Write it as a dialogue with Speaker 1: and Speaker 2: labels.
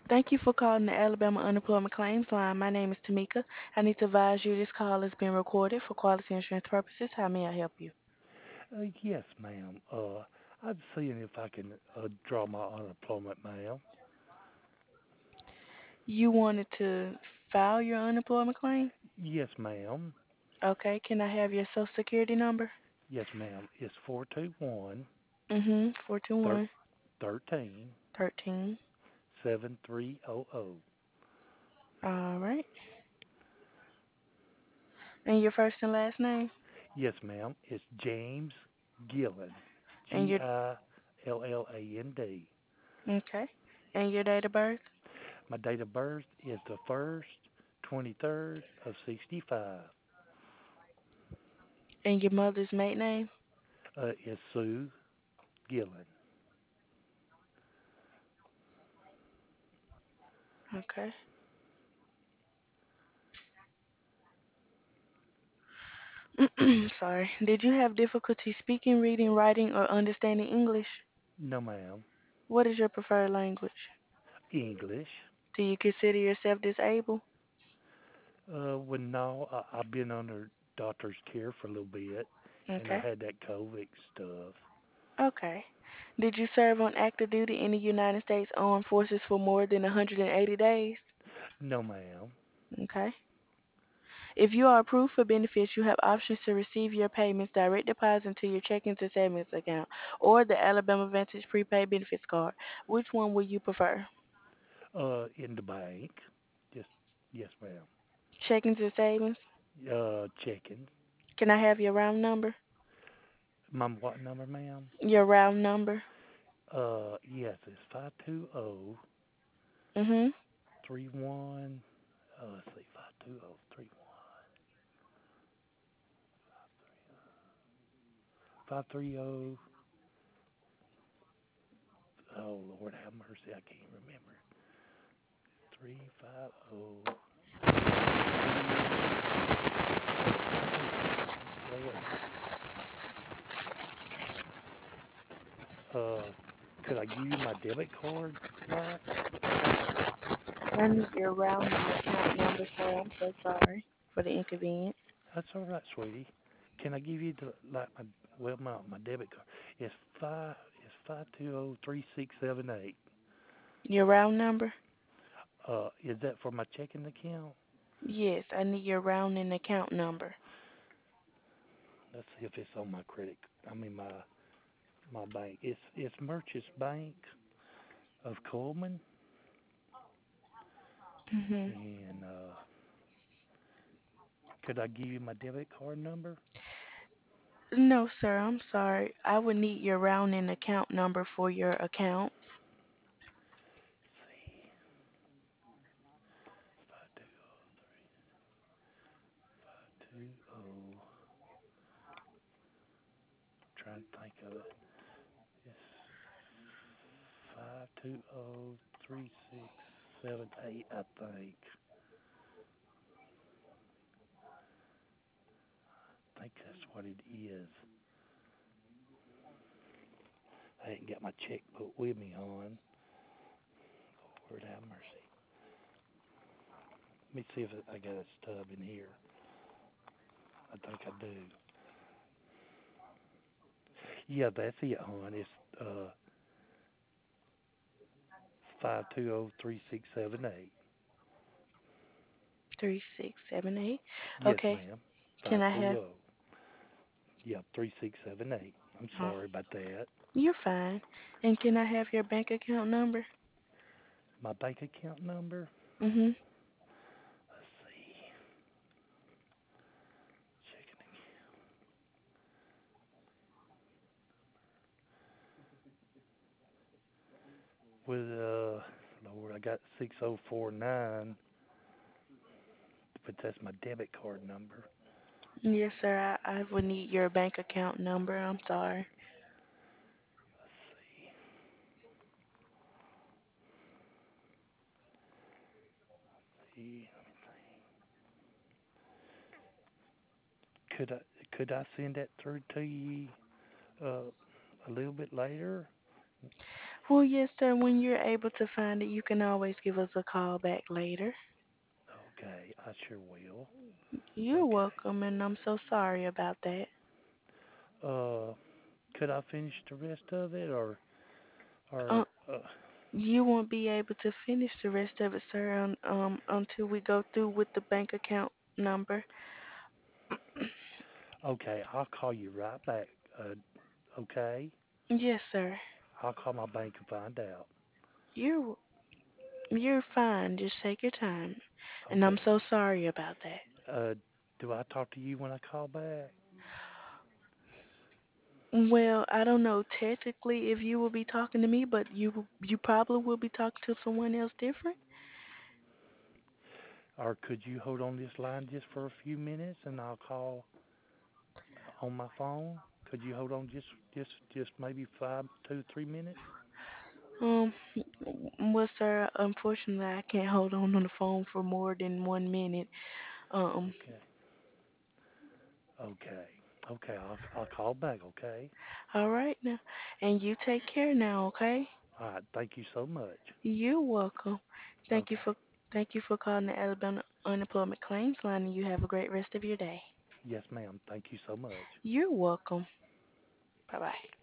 Speaker 1: Thank you for calling the Alabama Unemployment Claims Line. My name is Tamika. I need to advise you this call is being recorded for quality insurance purposes. How may I help you?
Speaker 2: Yes, ma'am. I'm seeing if I can draw my unemployment, ma'am.
Speaker 1: You wanted to file your unemployment claim?
Speaker 2: Yes, ma'am.
Speaker 1: Okay, can I have your social security number?
Speaker 2: Yes, ma'am. It's 421
Speaker 1: Mm-hmm. 421
Speaker 2: 13
Speaker 1: 13.
Speaker 2: 7300.
Speaker 1: All right. And your first and last name?
Speaker 2: Yes, ma'am. It's James Gilland.
Speaker 1: And your
Speaker 2: Gilland.
Speaker 1: okay. And your date of birth?
Speaker 2: My date of birth is the 1st, 23rd of 65.
Speaker 1: And your mother's maiden name?
Speaker 2: It's Sue Gilland.
Speaker 1: Okay. Sorry. Did you have difficulty speaking, reading, writing, or understanding English?
Speaker 2: No, ma'am.
Speaker 1: What is your preferred language?
Speaker 2: English.
Speaker 1: Do you consider yourself disabled?
Speaker 2: Well, no, I've been under doctor's care for a little bit, and I
Speaker 1: Okay.
Speaker 2: had that COVID stuff.
Speaker 1: Okay. Did you serve on active duty in the United States Armed Forces for more than 180 days?
Speaker 2: No, ma'am.
Speaker 1: Okay. If you are approved for benefits, you have options to receive your payments direct deposit into your checking to savings account or the Alabama Vantage prepaid benefits card. Which one would you prefer?
Speaker 2: In the bank. Just yes, ma'am.
Speaker 1: Checking to savings?
Speaker 2: Checking.
Speaker 1: Can I have your round number?
Speaker 2: My what number, ma'am?
Speaker 1: Your round number?
Speaker 2: Yes, it's 520
Speaker 1: Mhm.
Speaker 2: 31. Let's see, 520 530. Oh Lord, have mercy, I can't remember. 350 3. Lord, uh, could I give you my debit card, like?
Speaker 1: I need your round account number, sir. I'm so sorry for the inconvenience.
Speaker 2: That's all right, sweetie. Can I give you the like my well my debit card? It's five it's 5203678.
Speaker 1: Your round number?
Speaker 2: Is that for my checking account?
Speaker 1: Yes, I need your round and account number.
Speaker 2: Let's see if it's on my credit. I mean my bank. It's Merchants Bank of Coleman,
Speaker 1: Mhm.
Speaker 2: and could I give you my debit card number?
Speaker 1: No, sir, I'm sorry. I would need your round and account number for your account.
Speaker 2: Let's see, 520. Trying to think of it. It's 5203678. I think that's what it is. I ain't got my checkbook with me, hon. Lord have mercy. Let me see if I got a stub in here. I think I do. Yeah, that's it, hon. It's 5203678.
Speaker 1: 3678.
Speaker 2: Yes,
Speaker 1: Okay.
Speaker 2: ma'am.
Speaker 1: Can I have
Speaker 2: 520. Yep, 3678. I'm
Speaker 1: uh,
Speaker 2: sorry about that.
Speaker 1: you're fine. And can I have your bank account number?
Speaker 2: My bank account number.
Speaker 1: Mhm.
Speaker 2: Let's see. Checking with Lord, I got 6049, but that's my debit card number.
Speaker 1: Yes, sir. I would need your bank account number. I'm sorry.
Speaker 2: Let's see. Could I send that through to you uh, a little bit later?
Speaker 1: Well, yes, sir. When you're able to find it, you can always give us a call back later.
Speaker 2: Okay, I sure will.
Speaker 1: You're
Speaker 2: Okay.
Speaker 1: welcome, and I'm so sorry about that.
Speaker 2: Uh, could I finish the rest of it,
Speaker 1: Uh,
Speaker 2: or
Speaker 1: you won't be able to finish the rest of it, sir, until we go through with the bank account number.
Speaker 2: okay, I'll call you right back. Uh, okay,
Speaker 1: Yes, sir.
Speaker 2: I'll call my bank and find out.
Speaker 1: You're you're fine. Just take your time. And I'm
Speaker 2: Okay.
Speaker 1: so sorry about that.
Speaker 2: Uh, do I talk to you when I call back?
Speaker 1: Well, I don't know technically if you will be talking to me, but you probably will be talking to someone else different.
Speaker 2: Or could you hold on this line just for a few minutes and I'll call on my phone? Could you hold on just maybe 2, 3 minutes?
Speaker 1: Um, well, sir, unfortunately, I can't hold on the phone for more than 1 minute. Um,
Speaker 2: Okay. Okay. Okay. I'll call back. Okay.
Speaker 1: all right now, and you take care now, okay?
Speaker 2: All right. Thank you so much.
Speaker 1: You're welcome. Thank you
Speaker 2: Okay.
Speaker 1: for thank you for calling the Alabama Unemployment Claims Line, and you have a great rest of your day.
Speaker 2: Yes, ma'am. Thank you so much.
Speaker 1: You're welcome. Bye bye.